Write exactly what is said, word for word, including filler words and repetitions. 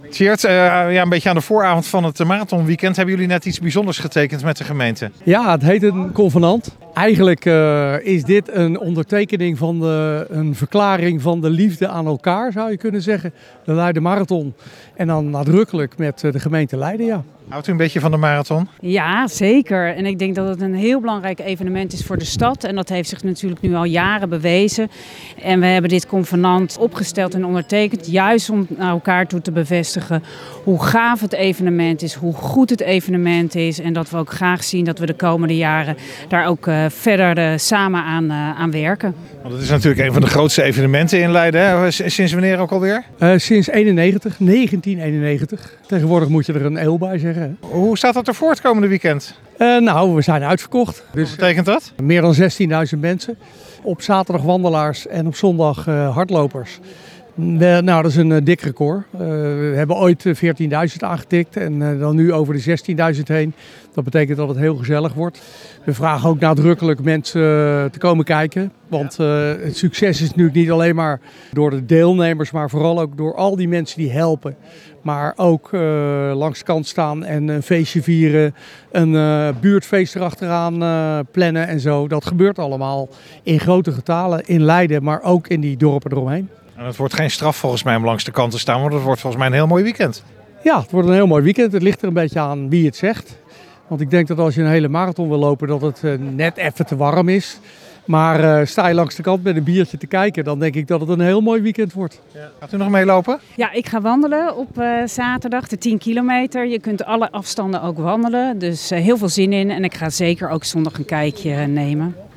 Tjeerd, uh, ja, een beetje aan de vooravond van het marathonweekend hebben jullie net iets bijzonders getekend met de gemeente. Ja, het heet een convenant. Eigenlijk uh, is dit een ondertekening van de, een verklaring van de liefde aan elkaar, zou je kunnen zeggen. De Leiden Marathon. En dan nadrukkelijk met de gemeente Leiden, ja. Houdt u een beetje van de marathon? Ja, zeker. En ik denk dat het een heel belangrijk evenement is voor de stad. En dat heeft zich natuurlijk nu al jaren bewezen. En we hebben dit convenant opgesteld en ondertekend. Juist om naar elkaar toe te bevestigen hoe gaaf het evenement is. Hoe goed het evenement is. En dat we ook graag zien dat we de komende jaren daar ook uh, verder uh, samen aan, uh, aan werken. Want het is natuurlijk een van de grootste evenementen in Leiden. Hè? Sinds wanneer ook alweer? Uh, sinds eenennegentig, negentien eenennegentig. Tegenwoordig moet je er een eeuw bij zeggen. Hoe staat dat er voor het komende weekend? Uh, nou, we zijn uitverkocht. Dus wat betekent dat? Meer dan zestienduizend mensen. Op zaterdag wandelaars en op zondag uh, hardlopers. Uh, nou, dat is een uh, dik record. Uh, we hebben ooit veertienduizend aangetikt en uh, dan nu over de zestienduizend heen. Dat betekent dat het heel gezellig wordt. We vragen ook nadrukkelijk mensen uh, te komen kijken. Want uh, het succes is natuurlijk niet alleen maar door de deelnemers, maar vooral ook door al die mensen die helpen. Maar ook uh, langs de kant staan en een feestje vieren, een uh, buurtfeest erachteraan uh, plannen en zo. Dat gebeurt allemaal in grote getalen in Leiden, maar ook in die dorpen eromheen. En het wordt geen straf volgens mij om langs de kant te staan, want het wordt volgens mij een heel mooi weekend. Ja, het wordt een heel mooi weekend. Het ligt er een beetje aan wie het zegt. Want ik denk dat als je een hele marathon wil lopen, dat het uh, net even te warm is. Maar uh, sta je langs de kant met een biertje te kijken, dan denk ik dat het een heel mooi weekend wordt. Ja. Gaat u nog meelopen? Ja, ik ga wandelen op uh, zaterdag, de tien kilometer. Je kunt alle afstanden ook wandelen, dus uh, heel veel zin in. En ik ga zeker ook zondag een kijkje nemen.